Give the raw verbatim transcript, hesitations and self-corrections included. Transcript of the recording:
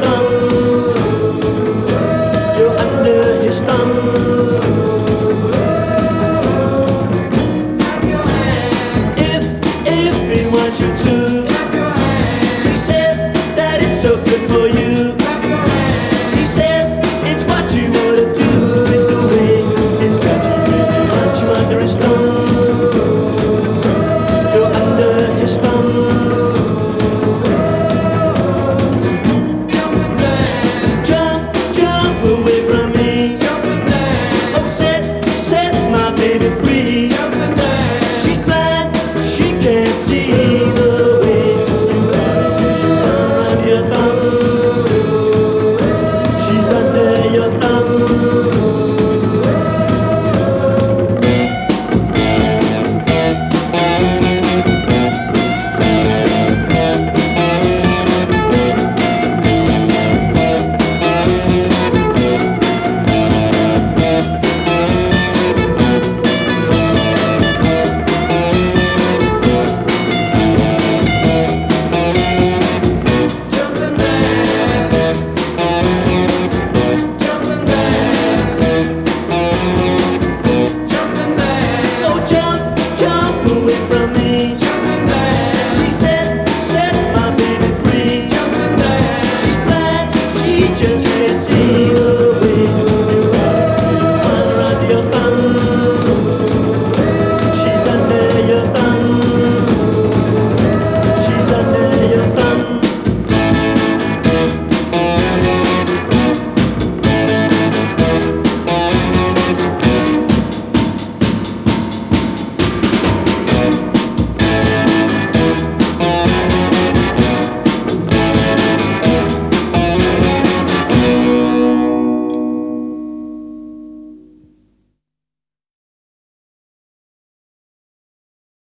thumb. You're under his thumb. If, if he wants you to, he says that it's so good for you. He says it's what you ought to do with the way he's got you. Really wants you under his thumb. You're under his thumb. Jump, jump away from me. Oh, set, set my baby free. She's blind, she can't see the way you got her under your thumb. She's under your thumb. Just can't see